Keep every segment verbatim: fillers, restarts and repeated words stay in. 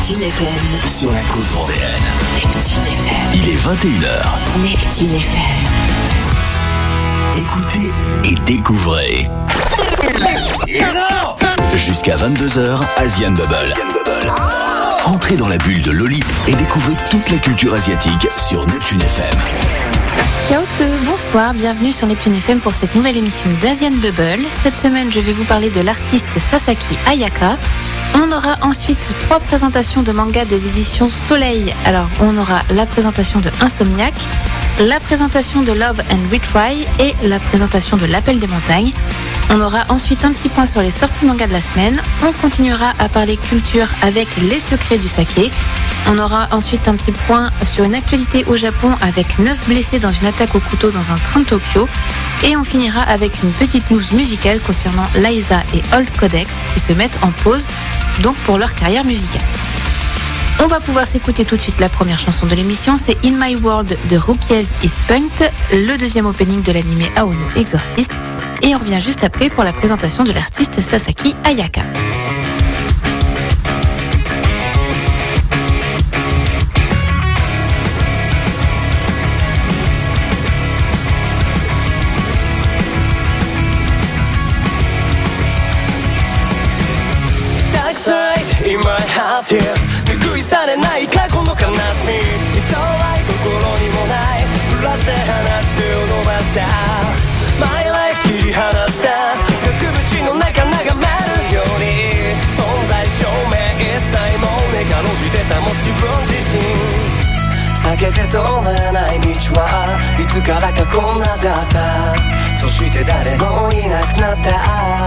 Neptune F M. Sur la côte vendéenne. Neptune F M. Il est vingt et une heures. Neptune F M. Écoutez et découvrez. Jusqu'à vingt-deux heures, Asian Bubble. Entrez dans la bulle de Loli et découvrez toute la culture asiatique sur Neptune F M. Yaosu, bonsoir, bienvenue sur Neptune F M pour cette nouvelle émission d'Asian Bubble. Cette semaine, je vais vous parler de l'artiste Sasaki Ayaka. On aura ensuite trois présentations de manga des éditions Soleil. Alors, on aura la présentation de Insomniac, la présentation de Love and Retry et la présentation de L'Appel des Montagnes. On aura ensuite un petit point sur les sorties manga de la semaine. On continuera à parler culture avec Les Secrets du Saké. On aura ensuite un petit point sur une actualité au Japon avec neuf blessés dans une attaque au couteau dans un train de Tokyo. Et on finira avec une petite news musicale concernant Liza et Old Codex qui se mettent en pause donc pour leur carrière musicale. On va pouvoir s'écouter tout de suite la première chanson de l'émission, c'est In My World de Rookies is Punked, le deuxième opening de l'anime Aono Exorcist. Et on revient juste après pour la présentation de l'artiste Sasaki Ayaka. In my heart is 拭い去れない過去の悲しみ痛い心にもないプラスで話してを伸ばした My life 切り離した額縁の中眺めるように存在証明一切もねかろうじて保つ自分自身避けて通れない道はいつからかこんなだったそして誰もいなくなった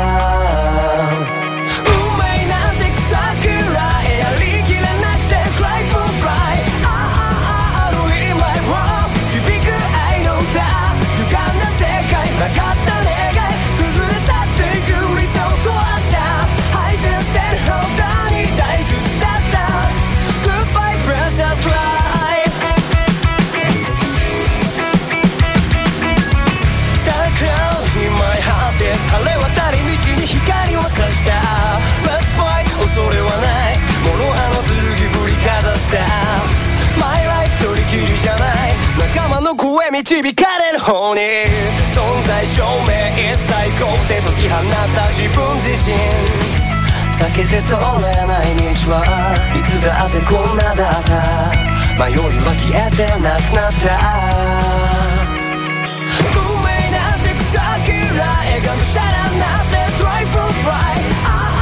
桜へやりきれなくて Cry for pride ああある in my world 響く愛の歌歪んだ世界曲がった願い崩れ去っていく理想と明日配点してるほどに退屈だった Goodbye precious life Dark cloud in my heart です晴れ渡り道に光を差した Let's fight恐れはない諸刃の剣振りかざした My life 取り切りじゃない仲間の声導かれる方に存在証明一切肯定解き放った自分自身避けて通れない道はいつだってこんなだった迷いは消えてなくなった運命なんて草木ら笑顔シャラになって Try for pride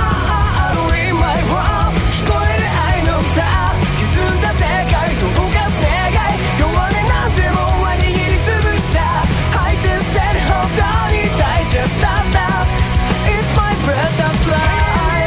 聞こえる愛の歌歪んだ世界届かす願い弱音なんてもんは握りつぶした配点してるほどに大切だった It's my precious life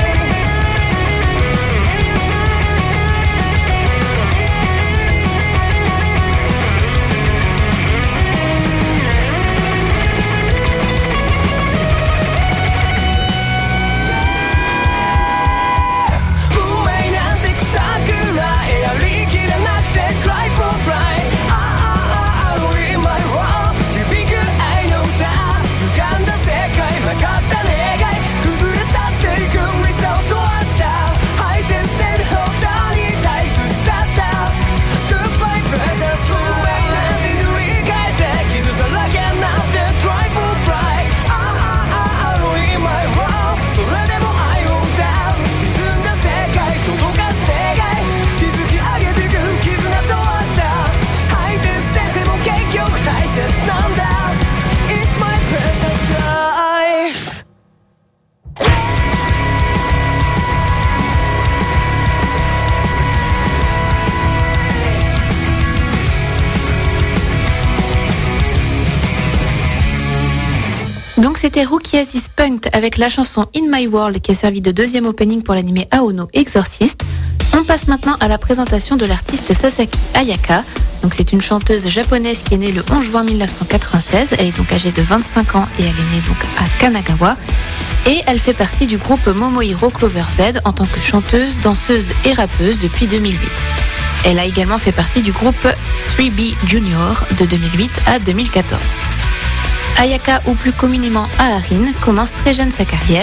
Donc c'était Rookies is Punked avec la chanson In My World qui a servi de deuxième opening pour l'anime Aono Exorcist. On passe maintenant à la présentation de l'artiste Sasaki Ayaka. Donc c'est une chanteuse japonaise qui est née le onze juin mille neuf cent quatre-vingt-seize. Elle est donc âgée de vingt-cinq ans et elle est née donc à Kanagawa. Et elle fait partie du groupe Momohiro Clover Z en tant que chanteuse, danseuse et rappeuse depuis deux mille huit. Elle a également fait partie du groupe trois B Junior de deux mille huit à deux mille quatorze. Ayaka, ou plus communément Aharin, commence très jeune sa carrière.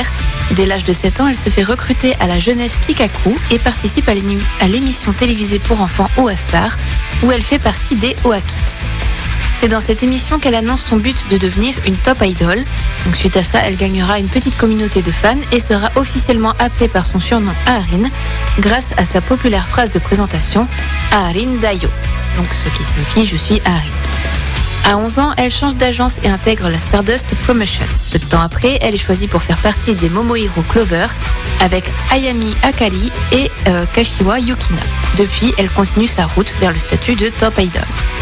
Dès l'âge de sept ans, elle se fait recruter à la jeunesse Kikaku et participe à l'émi- à l'émission télévisée pour enfants Oa Star, où elle fait partie des Oa Kids. C'est dans cette émission qu'elle annonce son but de devenir une top idol. Donc suite à ça, elle gagnera une petite communauté de fans et sera officiellement appelée par son surnom Aarin, grâce à sa populaire phrase de présentation Aarin Dayo, donc ce qui signifie je suis Aarin. À onze ans, elle change d'agence et intègre la Stardust Promotion. Peu de temps après, elle est choisie pour faire partie des Momohiro Clover avec Ayami Akari et euh, Kashiwa Yukina. Depuis, elle continue sa route vers le statut de top idol.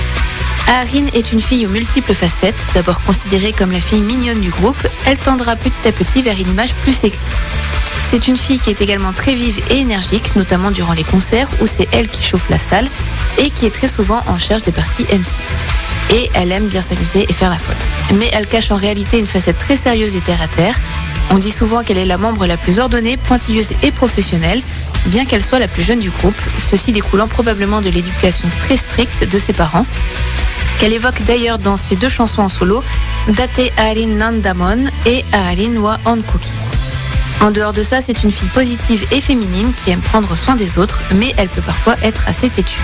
Aarin est une fille aux multiples facettes. D'abord considérée comme la fille mignonne du groupe, elle tendra petit à petit vers une image plus sexy. C'est une fille qui est également très vive et énergique, notamment durant les concerts où c'est elle qui chauffe la salle et qui est très souvent en charge des parties M C. Et elle aime bien s'amuser et faire la folle. Mais elle cache en réalité une facette très sérieuse et terre à terre. On dit souvent qu'elle est la membre la plus ordonnée, pointilleuse et professionnelle, bien qu'elle soit la plus jeune du groupe, ceci découlant probablement de l'éducation très stricte de ses parents, qu'elle évoque d'ailleurs dans ses deux chansons en solo, Date Aarin Nandamon et Aarin wa Onkoki. En dehors de ça, c'est une fille positive et féminine qui aime prendre soin des autres, mais elle peut parfois être assez têtue.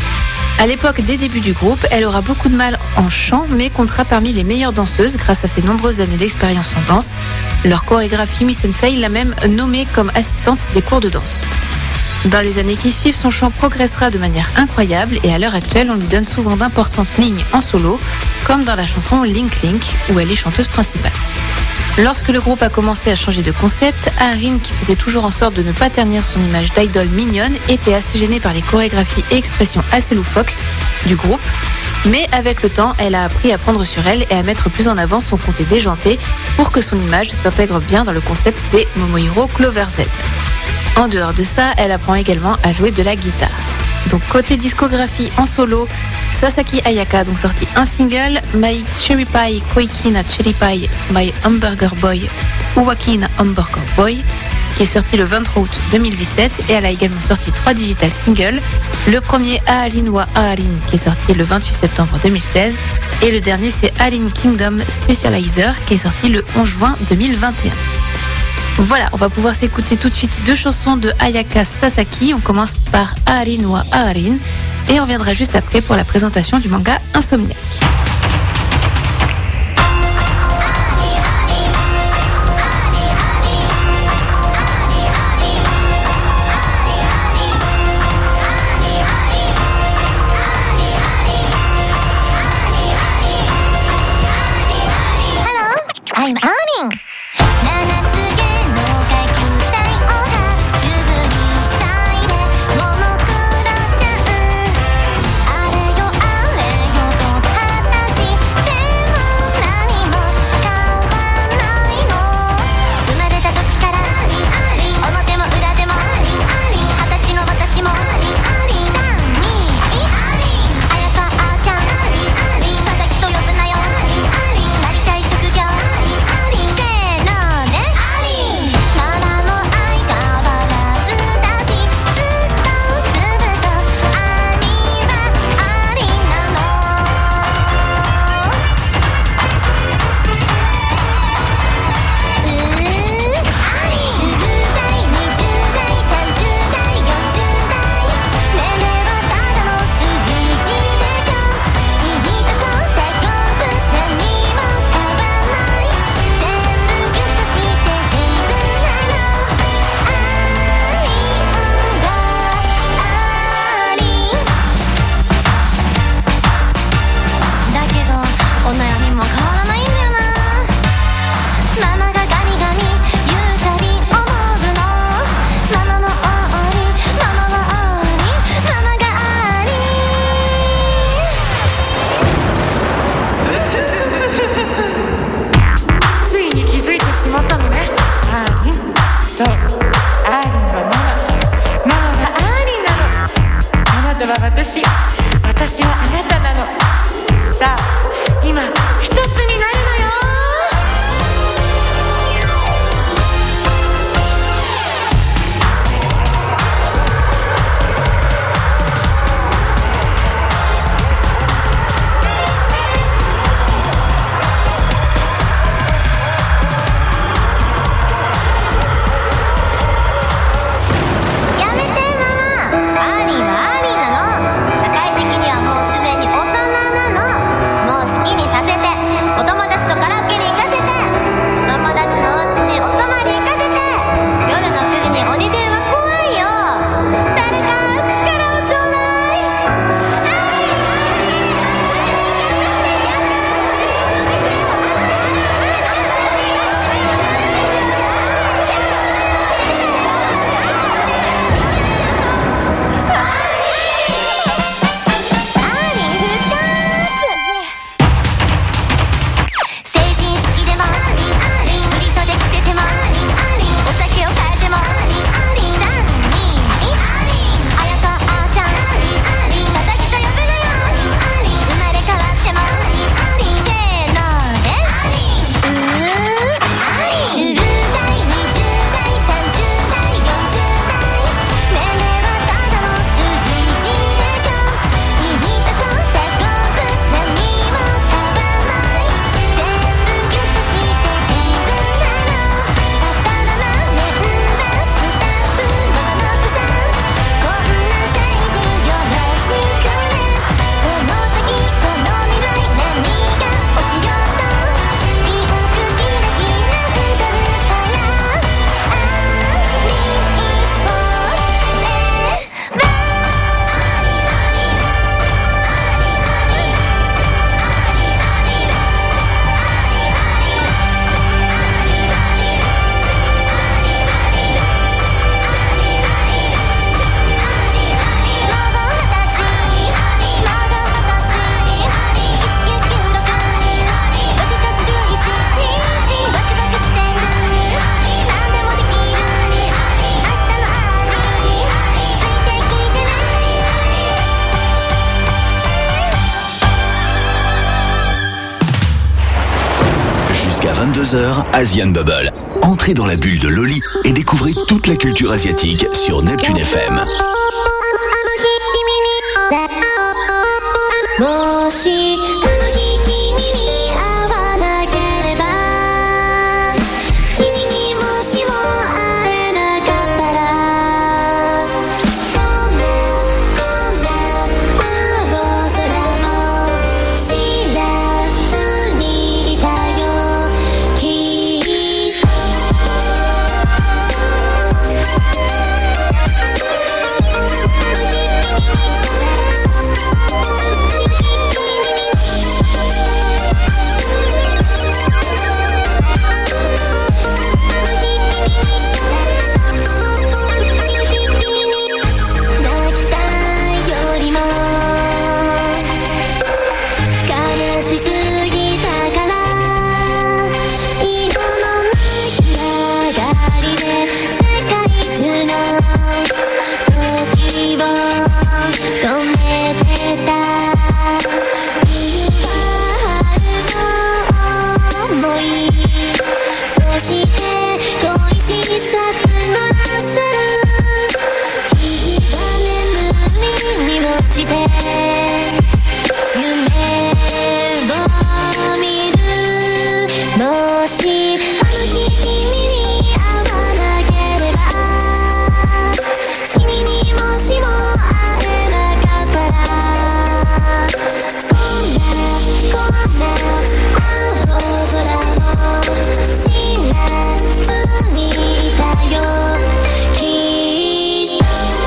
À l'époque des débuts du groupe, elle aura beaucoup de mal en chant, mais comptera parmi les meilleures danseuses grâce à ses nombreuses années d'expérience en danse. Leur chorégraphe Yumi Sensei l'a même nommée comme assistante des cours de danse. Dans les années qui suivent, son chant progressera de manière incroyable et à l'heure actuelle, on lui donne souvent d'importantes lignes en solo, comme dans la chanson Link Link, où elle est chanteuse principale. Lorsque le groupe a commencé à changer de concept, Aarin, qui faisait toujours en sorte de ne pas ternir son image d'idole mignonne, était assez gênée par les chorégraphies et expressions assez loufoques du groupe. Mais avec le temps, elle a appris à prendre sur elle et à mettre plus en avant son côté déjanté pour que son image s'intègre bien dans le concept des Momohiro Clover Z. En dehors de ça, elle apprend également à jouer de la guitare. Donc côté discographie en solo, Sasaki Ayaka a donc sorti un single, My Cherry Pie Koiki na Cherry Pie, My Hamburger Boy, Uwaki na Hamburger Boy, qui est sorti le vingt-trois août deux mille dix-sept, et elle a également sorti trois digital singles. Le premier, Aarin wa Aarin, qui est sorti le vingt-huit septembre deux mille seize, et le dernier c'est Aarin Kingdom Specializer, qui est sorti le onze juin deux mille vingt et un. Voilà, on va pouvoir s'écouter tout de suite deux chansons de Ayaka Sasaki. On commence par Aarin wa Aarin et on reviendra juste après pour la présentation du manga Insomniac. I'm Aarin. deux heures, Asian Bubble. Entrez dans la bulle de Loli et découvrez toute la culture asiatique sur Neptune F M. もしあの日君に会わなければ君にもしも会えなかったらごめんごめん青空も知らずにいたよきっと泣きたいよりも悲しすぎたから色のない暗がりで世界中の時を止めてた冬は春を思いそして恋しさ募らせる君は眠りに落ちて夢を見るもしあの日君に会わなければ君にもしも会えなかったらごめんごめん青空も知らずにいたよきっと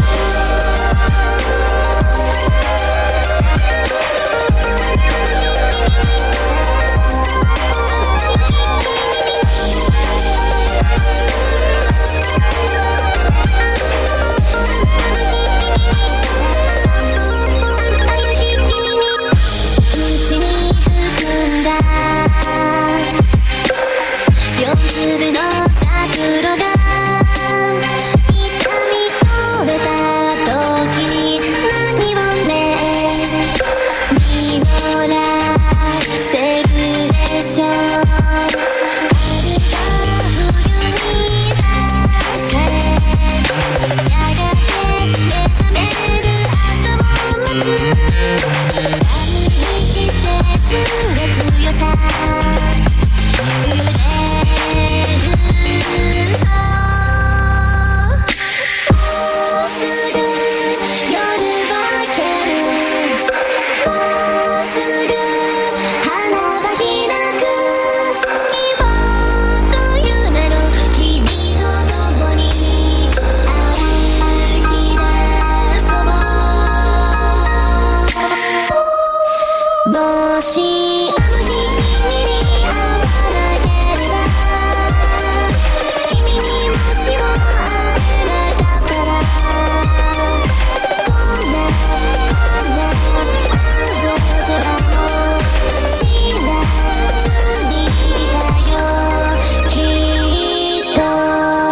口に含んだ四粒の桜が痛み取れた時に何をね実らせるでしょう春が冬に別れやがて目覚める朝を待つ寒い季節が強さ揺れるのもうすぐ夜は明けるもうすぐ花は開く希望と夢の君と共に歩き出そうもしあの日君に会わなければ君にもしも会えなかったらごめんごめん青空も知らずにいたよきっと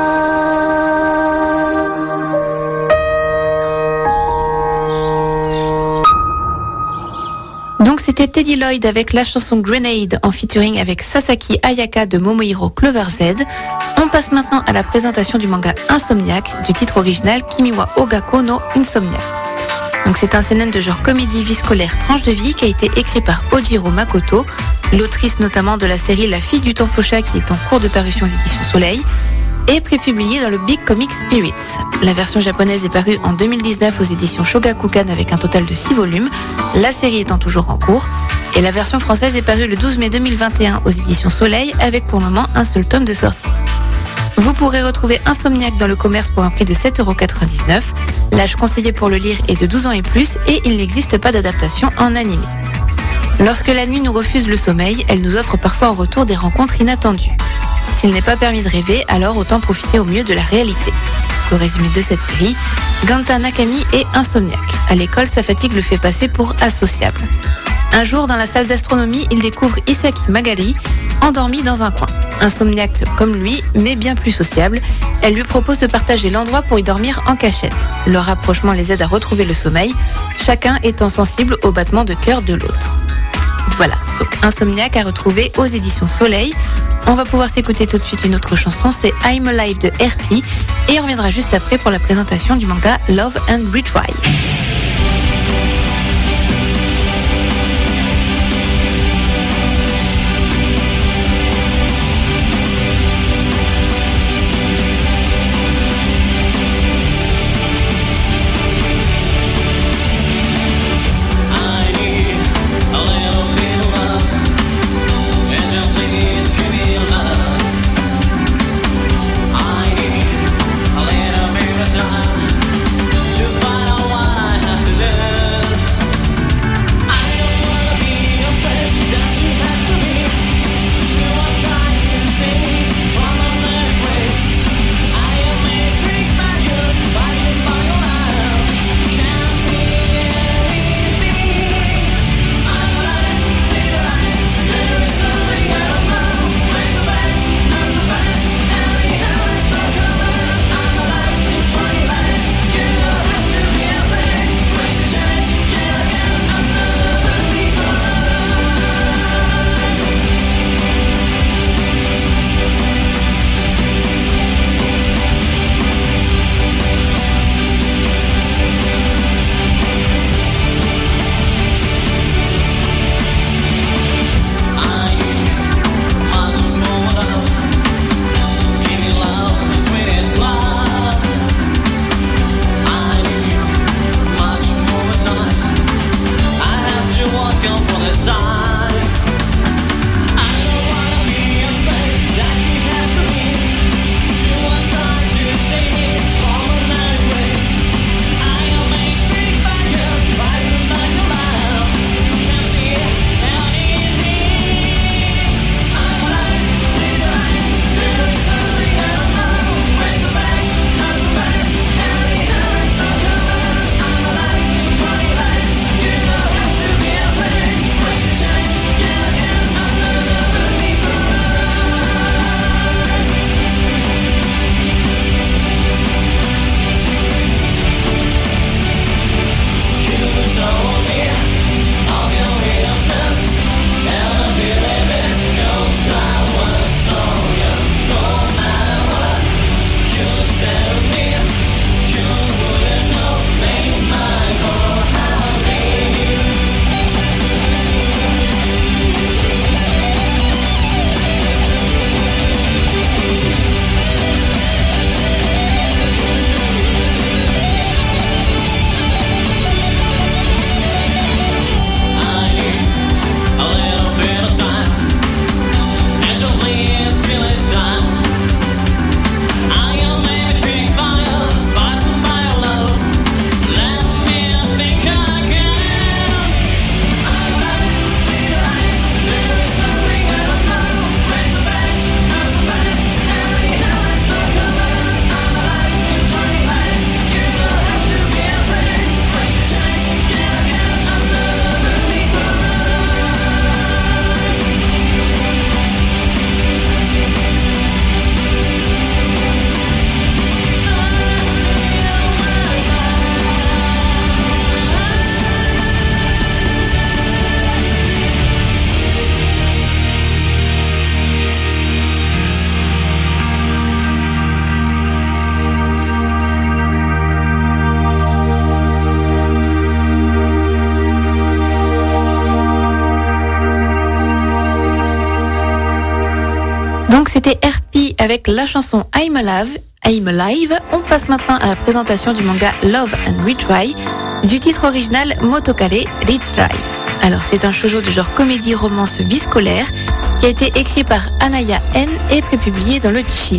Donc c'était Teddy Lloyd avec la chanson Grenade en featuring avec Sasaki Ayaka de Momohiro Clover Z. On passe maintenant à la présentation du manga Insomniac du titre original Kimiwa Ogako no Insomnia. Donc c'est un seinen de genre comédie vie scolaire tranche de vie qui a été écrit par Ojiro Makoto, l'autrice notamment de la série La fille du Tanposha qui est en cours de parution aux éditions Soleil, et prépublié dans le Big Comic Spirits. La version japonaise est parue en deux mille dix-neuf aux éditions Shogakukan avec un total de six volumes, la série étant toujours en cours, et la version française est parue le douze mai deux mille vingt et un aux éditions Soleil avec pour le moment un seul tome de sortie. Vous pourrez retrouver Insomniac dans le commerce pour un prix de sept euros quatre-vingt-dix-neuf. L'âge conseillé pour le lire est de douze ans et plus et il n'existe pas d'adaptation en animé. Lorsque la nuit nous refuse le sommeil, elle nous offre parfois en retour des rencontres inattendues. S'il n'est pas permis de rêver, alors autant profiter au mieux de la réalité. Le résumé de cette série, Ganta Nakami est insomniaque. À l'école, sa fatigue le fait passer pour associable. Un jour, dans la salle d'astronomie, il découvre Isaki Magali, endormi dans un coin. Insomniaque comme lui, mais bien plus sociable, elle lui propose de partager l'endroit pour y dormir en cachette. Leur rapprochement les aide à retrouver le sommeil, chacun étant sensible au battement de cœur de l'autre. Voilà, donc Insomniac à retrouver aux éditions Soleil. On va pouvoir s'écouter tout de suite une autre chanson, c'est I'm Alive de R P. Et on reviendra juste après pour la présentation du manga Love and Retry. Donc c'était R P avec la chanson I'm Alive. I'm Alive. On passe maintenant à la présentation du manga Love and Retry du titre original Motokare Retry. Alors c'est un shoujo de genre comédie romance vie scolaire qui a été écrit par Anaya N et prépublié dans le Cheese.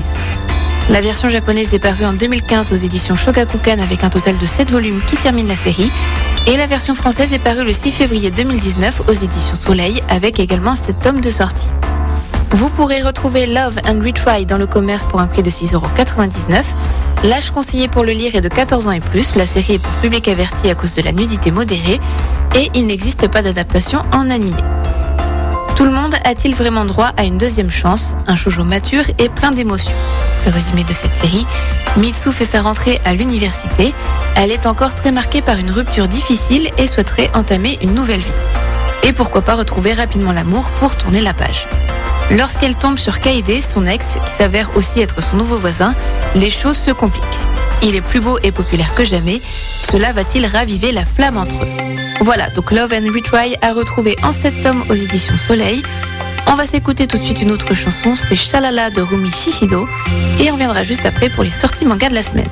La version japonaise est parue en deux mille quinze aux éditions Shogakukan avec un total de sept volumes qui terminent la série. Et la version française est parue le six février deux mille dix-neuf aux éditions Soleil avec également sept tomes de sortie. Vous pourrez retrouver Love and Retry dans le commerce pour un prix de six euros quatre-vingt-dix-neuf. L'âge conseillé pour le lire est de quatorze ans et plus. La série est pour public averti à cause de la nudité modérée et il n'existe pas d'adaptation en animé. Tout le monde a-t-il vraiment droit à une deuxième chance? Un shoujo mature et plein d'émotions. Le résumé de cette série: Mitsu fait sa rentrée à l'université. Elle est encore très marquée par une rupture difficile et souhaiterait entamer une nouvelle vie. et pourquoi pas retrouver rapidement l'amour pour tourner la page. Lorsqu'elle tombe sur Kaede, son ex, qui s'avère aussi être son nouveau voisin, les choses se compliquent. Il est plus beau et populaire que jamais, cela va-t-il raviver la flamme entre eux? Voilà, donc Love and Retry à retrouver en sept tomes aux éditions Soleil. On va s'écouter tout de suite une autre chanson, c'est Shalala de Rumi Shishido, et on reviendra juste après pour les sorties manga de la semaine.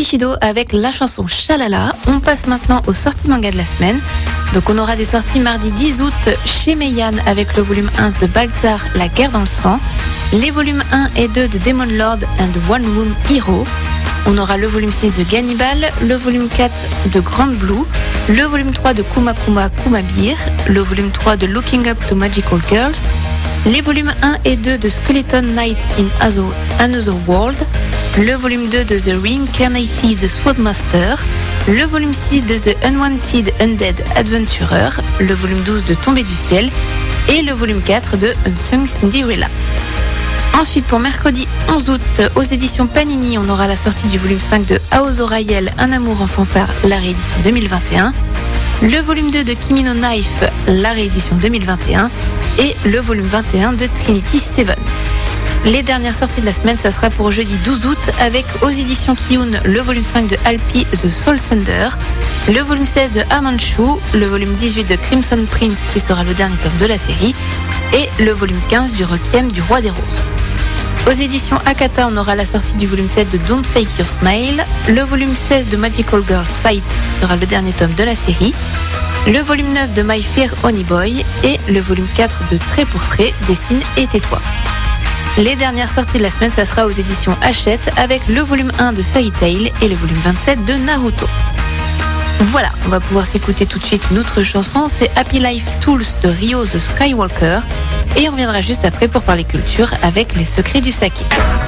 Shishido avec la chanson Shalala. On passe maintenant aux sorties manga de la semaine. Donc on aura des sorties mardi dix août chez Meian avec le volume un de Balzar, La guerre dans le sang, les volumes un et deux de Demon Lord and One Room Hero. On aura le volume six de Gannibal, le volume quatre de Grand Blue, le volume trois de Kuma Kuma Kumabir, le volume trois de Looking Up to Magical Girls, les volumes un et deux de Skeleton Knight in Another World, le volume deux de The Reincarnated Swordmaster, le volume six de The Unwanted Undead Adventurer, le volume douze de Tombée du ciel et le volume quatre de Unsung Cinderella. Ensuite, pour mercredi onze août, aux éditions Panini, on aura la sortie du volume cinq de Aozo Rayel, Un amour en fanfare, la réédition deux mille vingt et un, le volume deux de Kimi no Knife, la réédition deux mille vingt et un, et le volume vingt et un de Trinity seven. Les dernières sorties de la semaine, ça sera pour jeudi douze août, avec aux éditions Kiyun, le volume cinq de Alpi, The Soul Thunder, le volume seize de Amanchu, le volume dix-huit de Crimson Prince, qui sera le dernier tome de la série, et le volume quinze du Requiem du Roi des Roses. Aux éditions Akata, on aura la sortie du volume sept de Don't Fake Your Smile, le volume seize de Magical Girl Sight sera le dernier tome de la série, le volume neuf de My Fair Honey Boy et le volume quatre de Trait pour Trait, Dessine et Tais-toi. Les dernières sorties de la semaine, ça sera aux éditions Hachette avec le volume un de Fairy Tail et le volume vingt-sept de Naruto. Voilà, on va pouvoir s'écouter tout de suite une autre chanson, c'est Happy Life Tools de Ryo the Skywalker. Et on reviendra juste après pour parler culture avec les secrets du saké.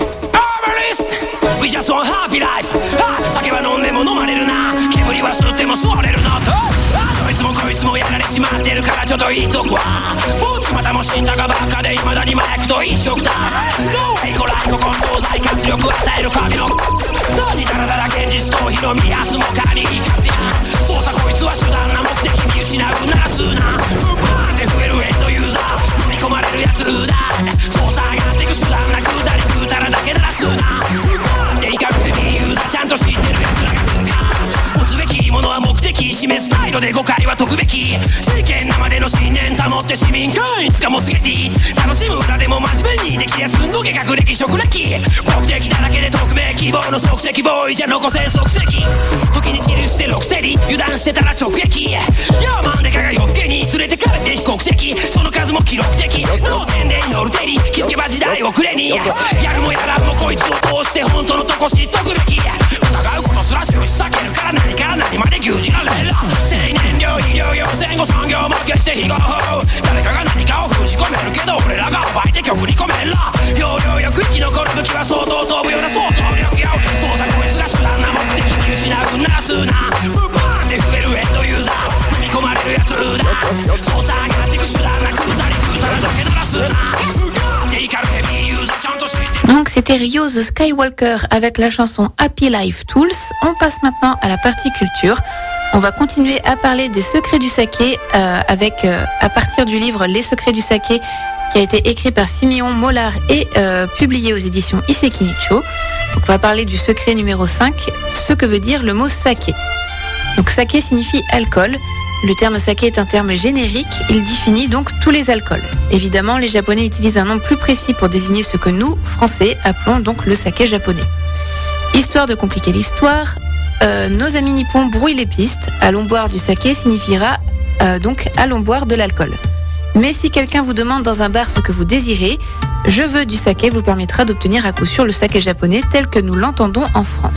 We just want happy life. 酒は飲んでも飲まれるな。煙は吸っても吸われるな。どいつもこいつもやられちまってるからちょっと言っとくわ。もうちまたも死んだかばっかで未だに麻薬と飲食だ。No way こらここ東西活力与える神の。何だらだら現実逃避の見やすもかに活や。操作こいつは手段な目的見失うならすな。バーンで増えるエンドユーザー。飲み込まれるやつだ。操作やってく手段なくだりくたらだけならすな。でいかくヘビーユーザーちゃんと知ってるやつらが来んか。持つべきものは目的示す態度で誤解は解くべき。真剣なまでの信念保って市民間いつかもすげて楽しむ裏でも真面目にできるやつのけ学歴職歴目的だらけで匿名希望の足跡ボーイじゃ残せ足跡時に散るしてロクステリ油断してたら直撃ヤーマンデカが夜更けに連れてかれて非国籍その数も記録的脳天で祈る手に気づけば時代遅れにやるもやらんもこいつを通して本当のとこ知っとくべき疑うことすらしくし避けるから何から何まで牛耳られる青年料医療用戦後産業も決して非合法誰かが何かを封じ込めるけど俺らが暴いて曲に込める要領よく生き残る武器は相当飛ぶような想像力よ操作こいつが手段な目的に失うならすなバーンで増えるエンドユーザー飲み込まれるやつだ操作やってく手段なくだりくたらだけならすなで怒るヘビーユーザーちゃんと知ってDonc c'était Ryo the Skywalker avec la chanson Happy Life Tools. On passe maintenant à la partie culture. On va continuer à parler des secrets du saké euh, avec euh, à partir du livre Les secrets du saké qui a été écrit par Simeon Mollard et euh, publié aux éditions Iseki Nicho. Donc on va parler du secret numéro cinq, ce que veut dire le mot saké. Donc saké signifie alcool. Le terme saké est un terme générique, il définit donc tous les alcools. Évidemment, les Japonais utilisent un nom plus précis pour désigner ce que nous, Français, appelons donc le saké japonais. Histoire de compliquer l'histoire, euh, nos amis nippons brouillent les pistes. Allons boire du saké signifiera euh, donc allons boire de l'alcool. Mais si quelqu'un vous demande dans un bar ce que vous désirez, je veux du saké vous permettra d'obtenir à coup sûr le saké japonais tel que nous l'entendons en France.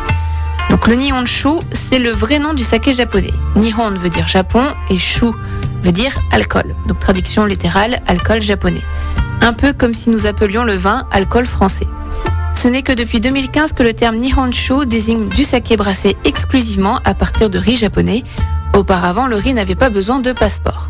Donc le Nihonshu, c'est le vrai nom du saké japonais. Nihon veut dire Japon et shu veut dire alcool. Donc traduction littérale, alcool japonais. Un peu comme si nous appelions le vin alcool français. Ce n'est que depuis deux mille quinze que le terme Nihonshu désigne du saké brassé exclusivement à partir de riz japonais. Auparavant, le riz n'avait pas besoin de passeport.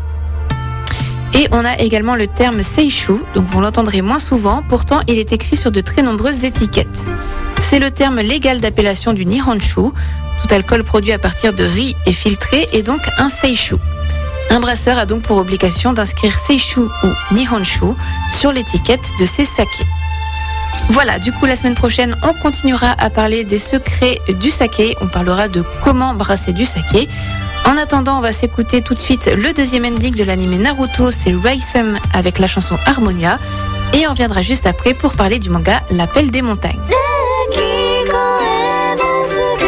Et on a également le terme Seishu, donc vous l'entendrez moins souvent, pourtant il est écrit sur de très nombreuses étiquettes. C'est le terme légal d'appellation du Nihonshu. Tout alcool produit à partir de riz est filtré et donc un Seishu. Un brasseur a donc pour obligation d'inscrire Seishu ou Nihonshu sur l'étiquette de ses sakés. Voilà, du coup la semaine prochaine on continuera à parler des secrets du saké, on parlera de comment brasser du saké. En attendant, on va s'écouter tout de suite le deuxième ending de l'anime Naruto, c'est Raisem avec la chanson Harmonia. Et on reviendra juste après pour parler du manga L'Appel des montagnes. 聞こえますか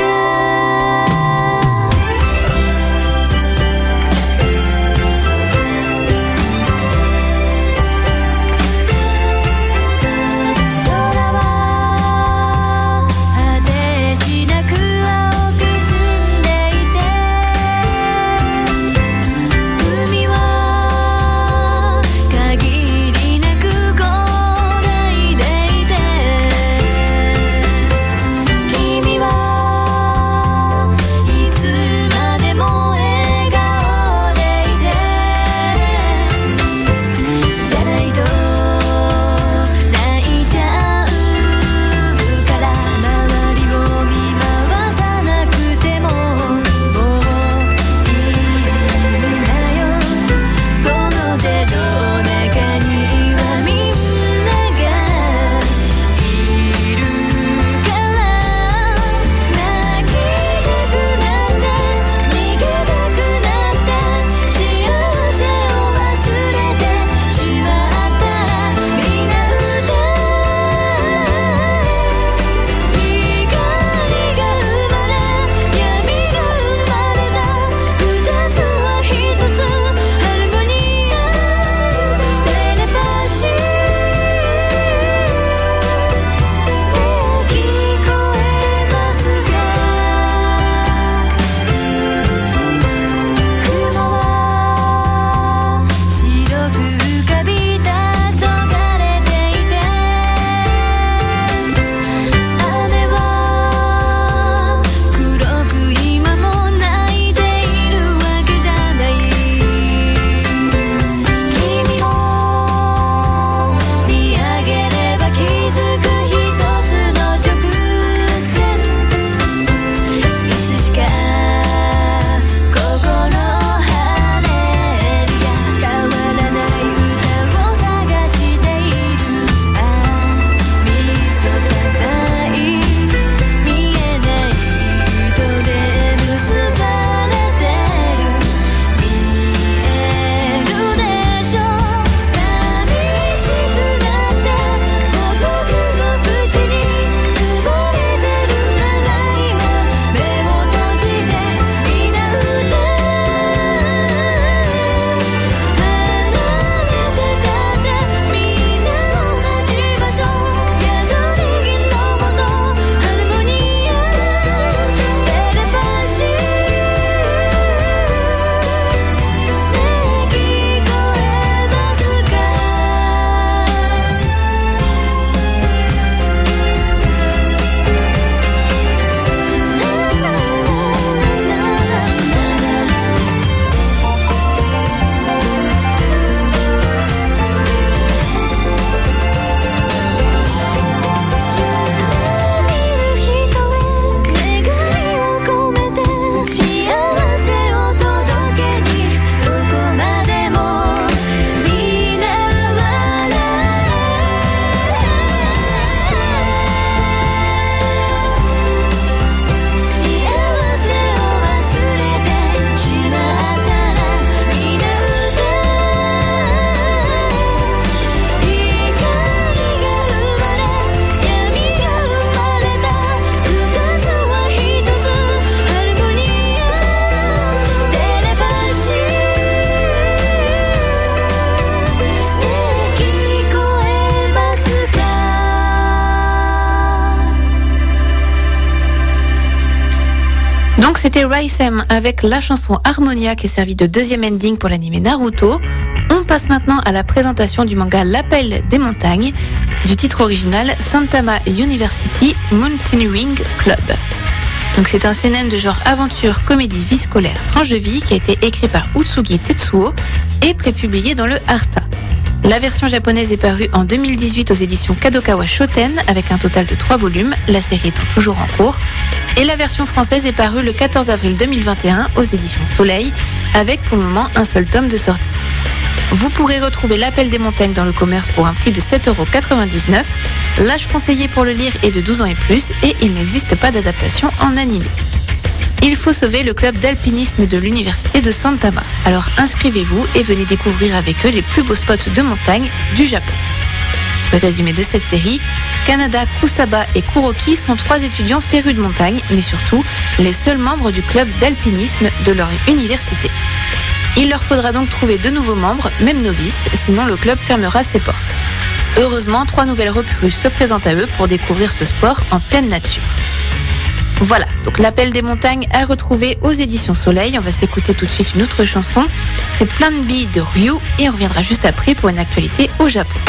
Donc c'était Raisem avec la chanson Harmonia qui est servie de deuxième ending pour l'anime Naruto. On passe maintenant à la présentation du manga L'Appel des Montagnes, du titre original Saitama University Mountaineering Club. Donc c'est un seinen de genre aventure, comédie, vie scolaire, tranche de vie qui a été écrit par Utsugi Tetsuo et prépublié dans le Arta. La version japonaise est parue en deux mille dix-huit aux éditions Kadokawa Shoten avec un total de trois volumes, la série étant toujours en cours. Et la version française est parue le quatorze avril deux mille vingt et un aux éditions Soleil avec pour le moment un seul tome de sortie. Vous pourrez retrouver L'Appel des Montagnes dans le commerce pour un prix de sept euros quatre-vingt-dix-neuf. L'âge conseillé pour le lire est de douze ans et plus et il n'existe pas d'adaptation en animé. Il faut sauver le club d'alpinisme de l'université de Saitama. Alors inscrivez-vous et venez découvrir avec eux les plus beaux spots de montagne du Japon. Le résumé de cette série, Kanada, Kusaba et Kuroki sont trois étudiants férus de montagne, mais surtout les seuls membres du club d'alpinisme de leur université. Il leur faudra donc trouver de nouveaux membres, même novices, sinon le club fermera ses portes. Heureusement, trois nouvelles recrues se présentent à eux pour découvrir ce sport en pleine nature. Voilà, donc L'Appel des Montagnes à retrouver aux éditions Soleil. On va s'écouter tout de suite une autre chanson. C'est Plan B de Ryu et on reviendra juste après pour une actualité au Japon.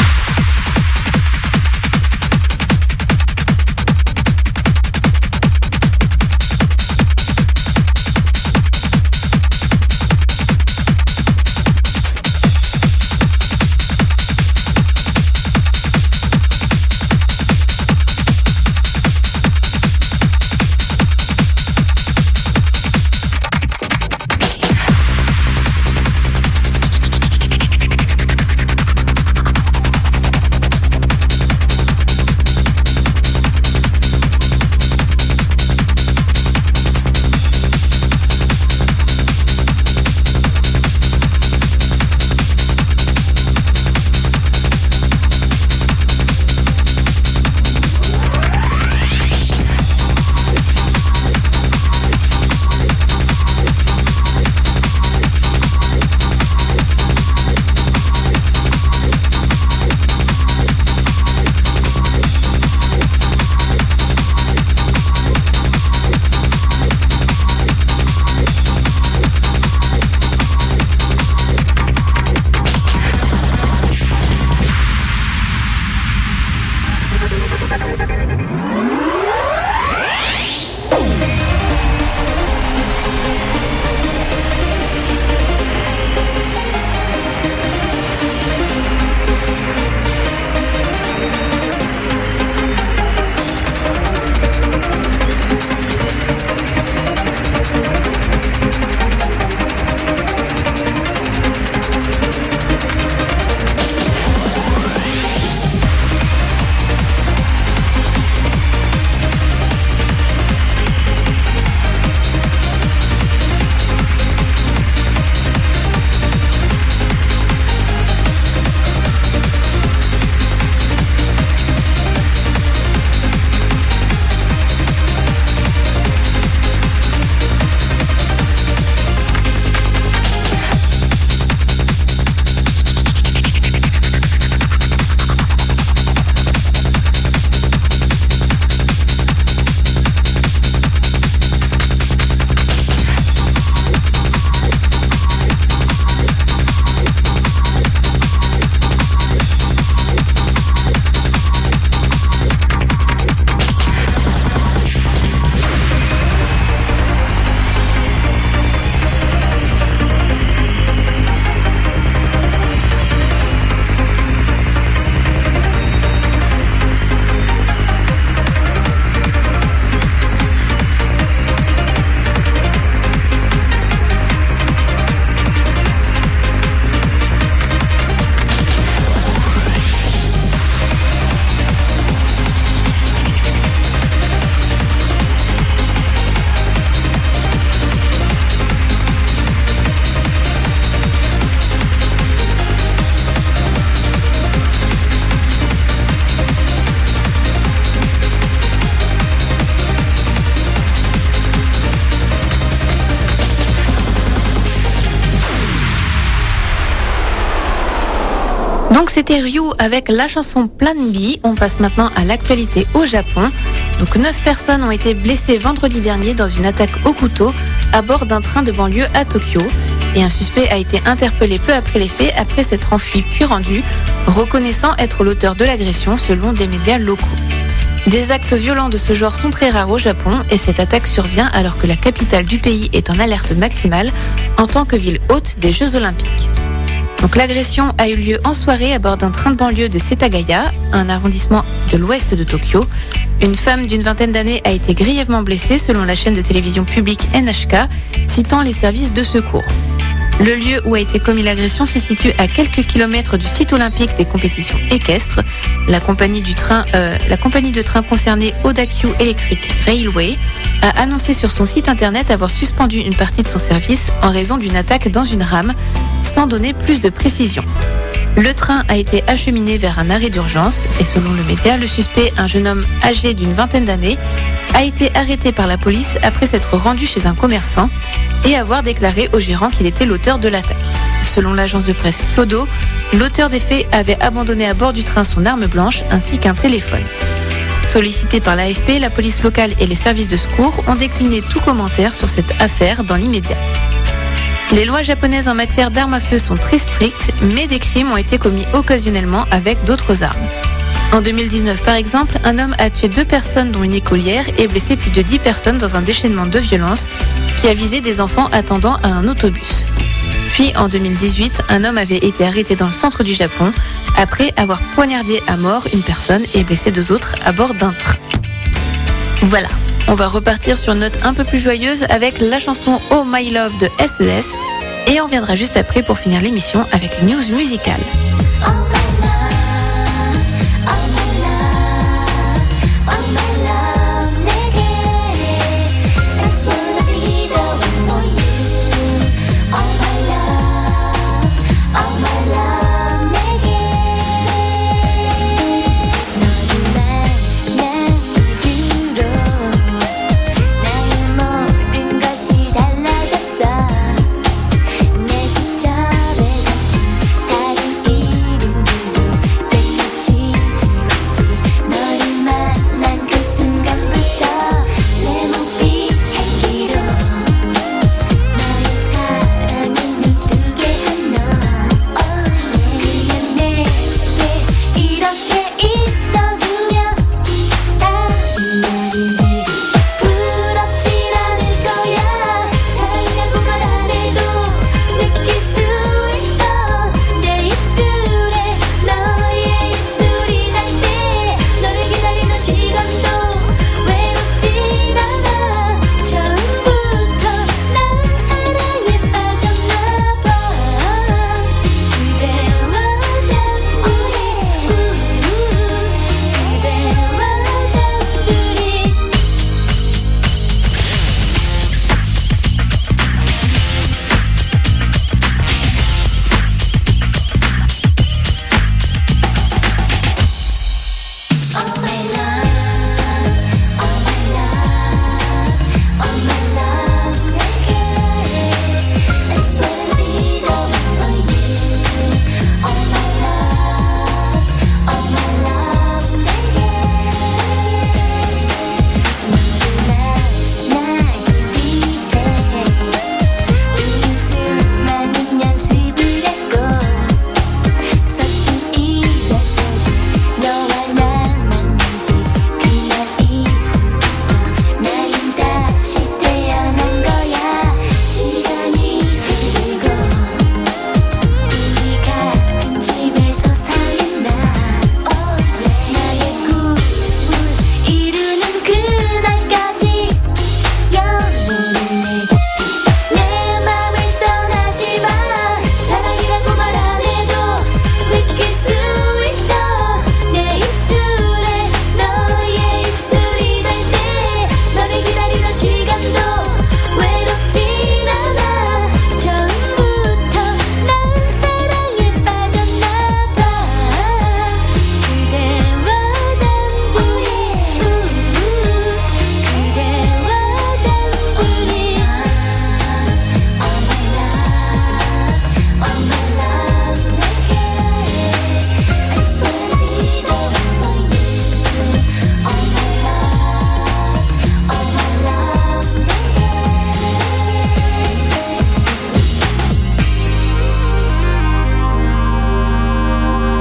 Donc c'était Ryu avec la chanson Plan B. On passe maintenant à l'actualité au Japon. Donc neuf personnes ont été blessées vendredi dernier dans une attaque au couteau à bord d'un train de banlieue à Tokyo. Et un suspect a été interpellé peu après les faits, après s'être enfui puis rendu, reconnaissant être l'auteur de l'agression selon des médias locaux. Des actes violents de ce genre sont très rares au Japon et cette attaque survient alors que la capitale du pays est en alerte maximale en tant que ville hôte des Jeux Olympiques. Donc l'agression a eu lieu en soirée à bord d'un train de banlieue de Setagaya, un arrondissement de l'ouest de Tokyo. Une femme d'une vingtaine d'années a été grièvement blessée selon la chaîne de télévision publique N H K, citant les services de secours. Le lieu où a été commis l'agression se situe à quelques kilomètres du site olympique des compétitions équestres. La compagnie, du train, euh, la compagnie de train concernée Odakyu Electric Railway a annoncé sur son site internet avoir suspendu une partie de son service en raison d'une attaque dans une rame, sans donner plus de précision. Le train a été acheminé vers un arrêt d'urgence et selon le média, le suspect, un jeune homme âgé d'une vingtaine d'années, a été arrêté par la police après s'être rendu chez un commerçant et avoir déclaré au gérant qu'il était l'auteur de l'attaque. Selon l'agence de presse Kyodo, l'auteur des faits avait abandonné à bord du train son arme blanche ainsi qu'un téléphone. Sollicité par l'A F P, la police locale et les services de secours ont décliné tout commentaire sur cette affaire dans l'immédiat. Les lois japonaises en matière d'armes à feu sont très strictes, mais des crimes ont été commis occasionnellement avec d'autres armes. En deux mille dix-neuf, par exemple, un homme a tué deux personnes dont une écolière et blessé plus de dix personnes dans un déchaînement de violence qui a visé des enfants attendant à un autobus. Puis en deux mille dix-huit, un homme avait été arrêté dans le centre du Japon après avoir poignardé à mort une personne et blessé deux autres à bord d'un train. Voilà, on va repartir sur une note un peu plus joyeuse avec la chanson Oh My Love de S E S et on reviendra juste après pour finir l'émission avec une news musicale. 달달한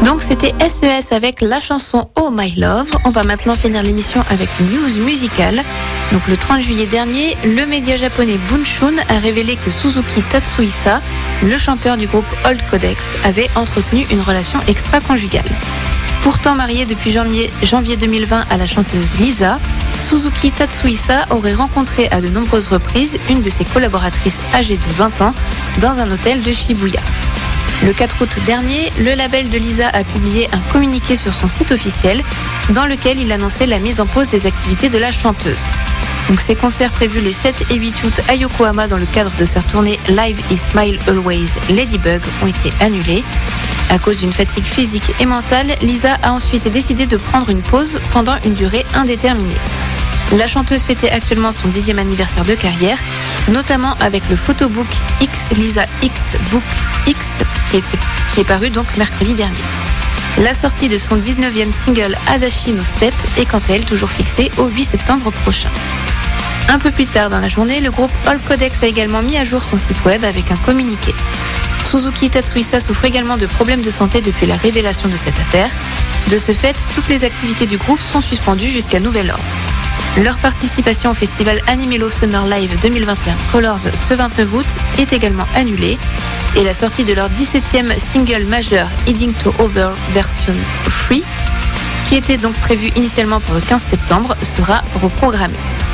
Donc c'était S E S avec la chanson Oh My Love. On va maintenant finir l'émission avec une news musicale. Donc le trente juillet dernier, le média japonais Bunshun a révélé que Suzuki Tatsuhisa, le chanteur du groupe Old Codex, avait entretenu une relation extra-conjugale. Pourtant marié depuis janvier, janvier deux mille vingt à la chanteuse Lisa, Suzuki Tatsuhisa aurait rencontré à de nombreuses reprises une de ses collaboratrices âgée de vingt ans dans un hôtel de Shibuya. Le quatre août dernier, le label de Lisa a publié un communiqué sur son site officiel dans lequel il annonçait la mise en pause des activités de la chanteuse. Donc ses concerts prévus les sept et huit août à Yokohama dans le cadre de sa tournée Live is Smile Always Ladybug ont été annulés. À cause d'une fatigue physique et mentale, Lisa a ensuite décidé de prendre une pause pendant une durée indéterminée. La chanteuse fêtait actuellement son dixième anniversaire de carrière, notamment avec le photobook X Lisa X Book X qui, était, qui est paru donc mercredi dernier. La sortie de son dix-neuvième single Adachi no Step est quant à elle toujours fixée au huit septembre prochain. Un peu plus tard dans la journée, le groupe Old Codex a également mis à jour son site web avec un communiqué. Suzuki Tatsuhisa souffre également de problèmes de santé depuis la révélation de cette affaire. De ce fait, toutes les activités du groupe sont suspendues jusqu'à nouvel ordre. Leur participation au festival Animelo Summer Live deux mille vingt et un Colors ce vingt-neuf août est également annulée et la sortie de leur dix-septième single majeur Heading to Over version Free, qui était donc prévue initialement pour le quinze septembre, sera reprogrammée.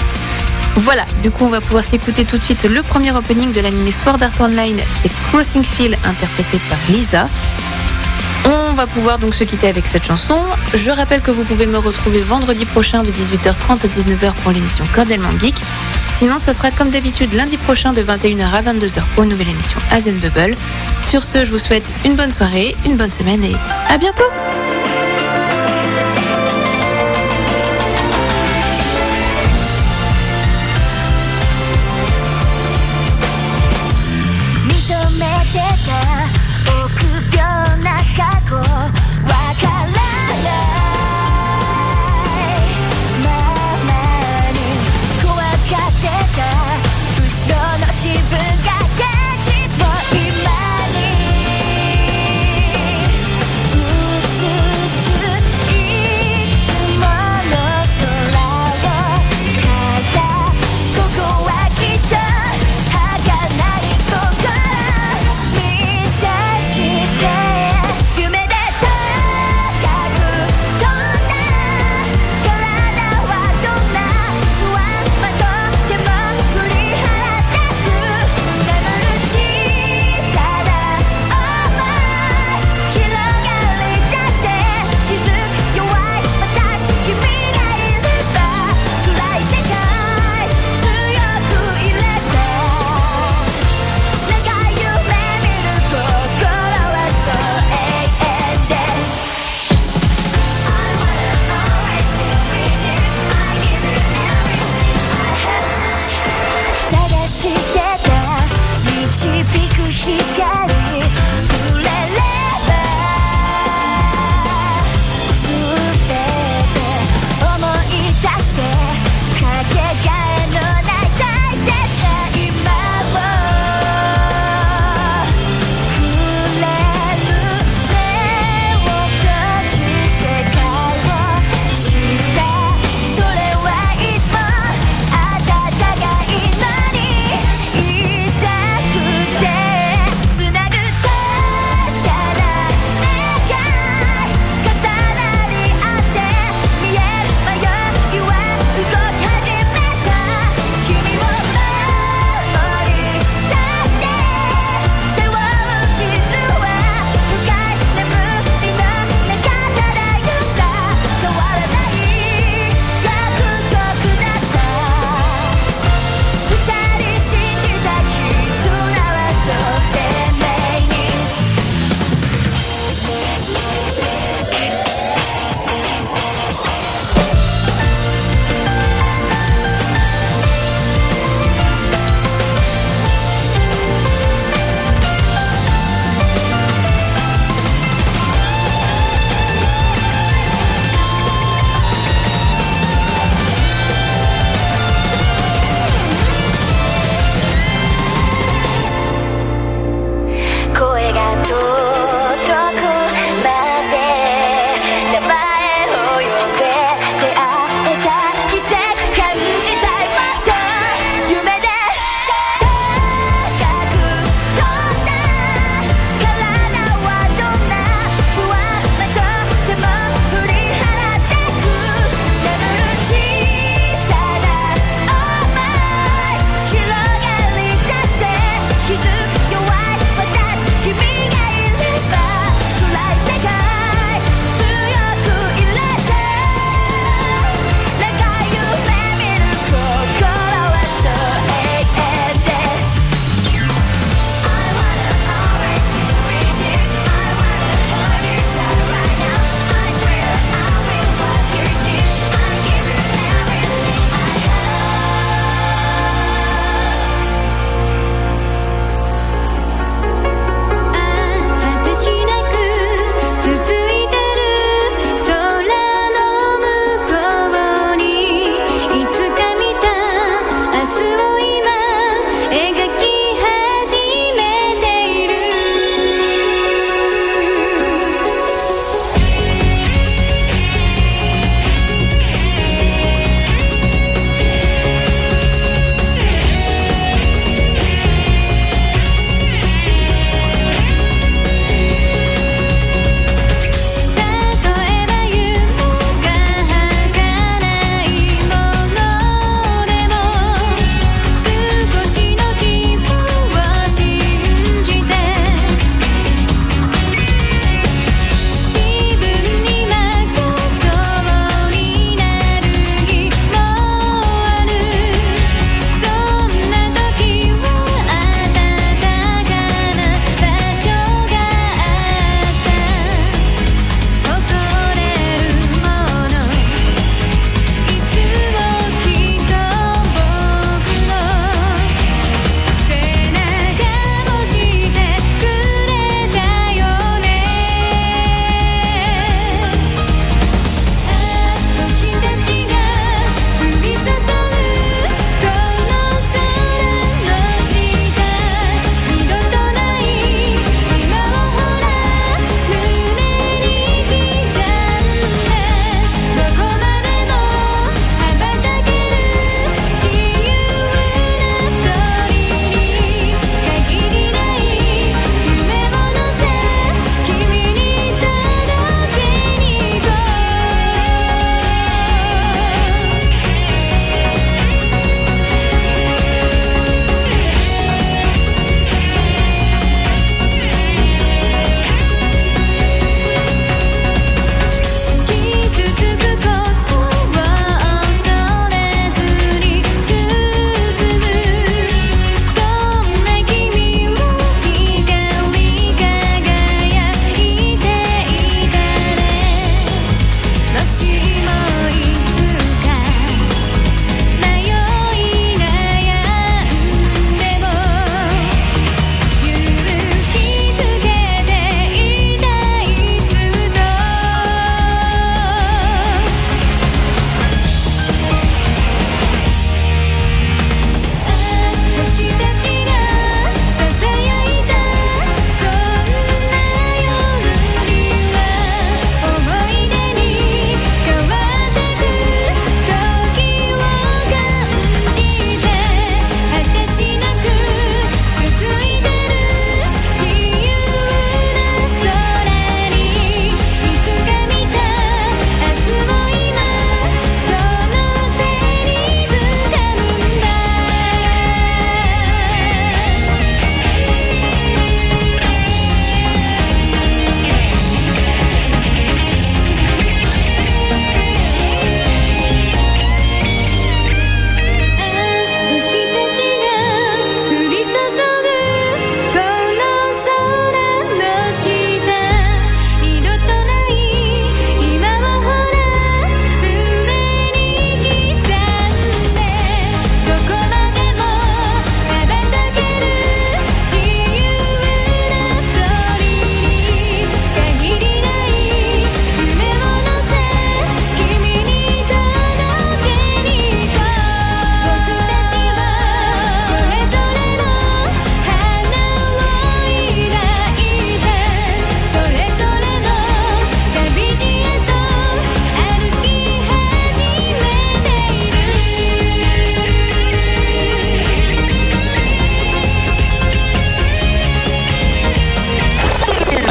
Voilà, du coup on va pouvoir s'écouter tout de suite le premier opening de l'anime Sword Art Online, c'est Crossing Field interprété par Lisa. On va pouvoir donc se quitter avec cette chanson. Je rappelle que vous pouvez me retrouver vendredi prochain de dix-huit heures trente à dix-neuf heures pour l'émission Cordialement Geek. Sinon, ça sera comme d'habitude lundi prochain de vingt et une heures à vingt-deux heures pour une nouvelle émission Asian Bubble. Sur ce, je vous souhaite une bonne soirée, une bonne semaine et à bientôt.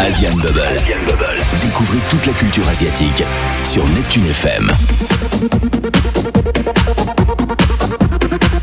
Asian Bubble. Asian Bubble. Découvrez toute la culture asiatique sur Neptune F M.